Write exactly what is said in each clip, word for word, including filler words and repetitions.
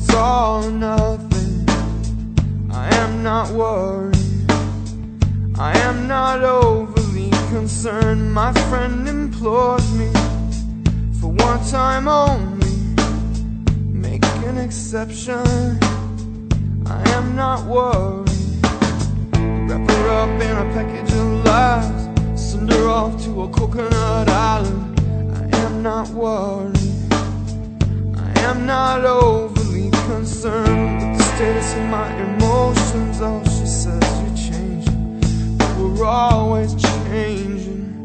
It's all or nothing. I am not worried. I am not overly concerned. My friend implores me, for one time only, make an exception. I am not worried. Wrap her up in a package of lies, send her off to a coconut island. I am not worried. I am not overly concerned with the status of my emotions. Oh, she says you're changing, but we're always changing.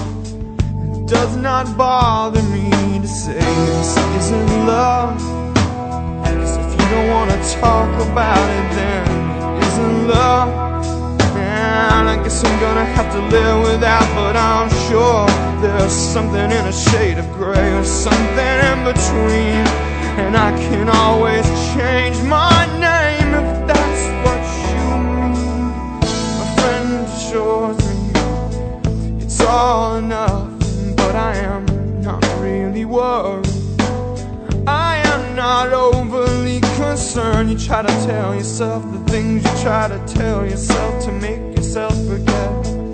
It does not bother me to say this isn't love, 'cause if you don't wanna talk about it, then it isn't love. And I guess I'm gonna have to live without, but I'm sure there's something in a shade of gray, or something in between. And I can always change my name if that's what you mean. My friend assures me it's all or nothing, but I am not really worried. I am not overly concerned. You try to tell yourself the things you try to tell yourself to make yourself forget,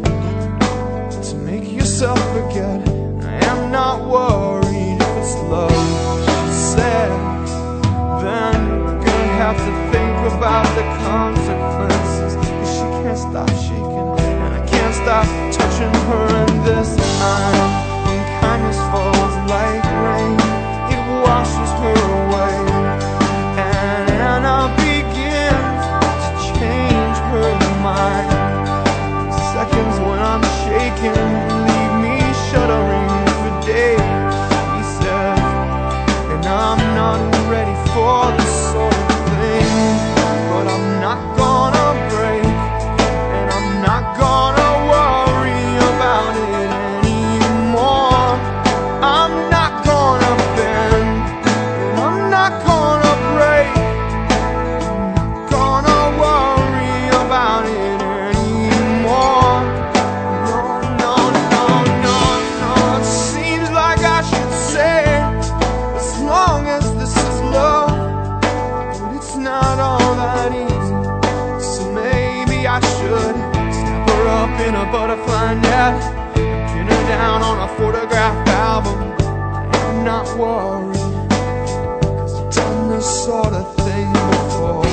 to make yourself forget. I am not worried if it's love, she said. Then you're gonna have to think about the consequences, 'cause she can't stop shaking, and I can't stop touching her. And this time, when kindness falls like rain, it washes her away. And Anna begins to change her mind. Seconds when I'm shaking leave me shuddering for days, he says. And I'm not ready for this sort of thing, but I'm not gonna break, and I'm not gonna worry about it anymore. I'm not gonna bend, and I'm not gonna break. I'm not gonna worry about it anymore. No, no, no, no, no. It seems like I should say, as long as this is love, but it's not all that easy. So maybe I should snap her up in a butterfly net and pin her down on a photograph album. I am not worried, 'cause I've done this sort of thing before.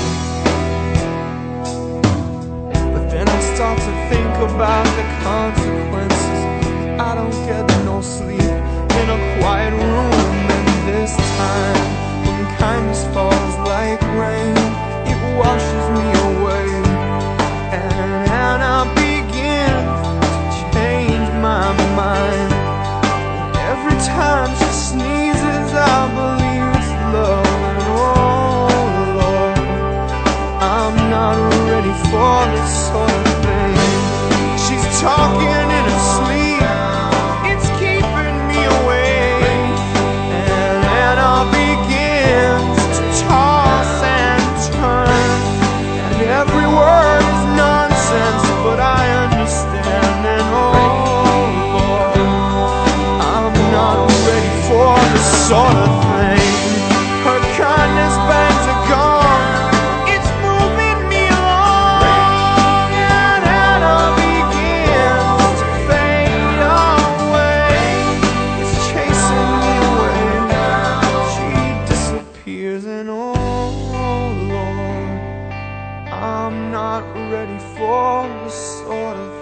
But then I start to think about the consequences. I don't get no sleep in a quiet room, and this time, when kindness falls like rain, it washes me away. And Anna begins to change my mind. Every time she sneezes, I believe it's love. And oh Lord, I'm not ready for this sort of thing. She's talking in her sleep, it's keeping me awake. And Anna begins to toss and turn, and every word is nonsense, but I understand. And oh Lord, I'm not ready for this sort of thing. Her kindness bands are gone, it's moving me along. And Anna begins to fade away, it's chasing me away. She disappears, and oh Lord, I'm not ready for this sort of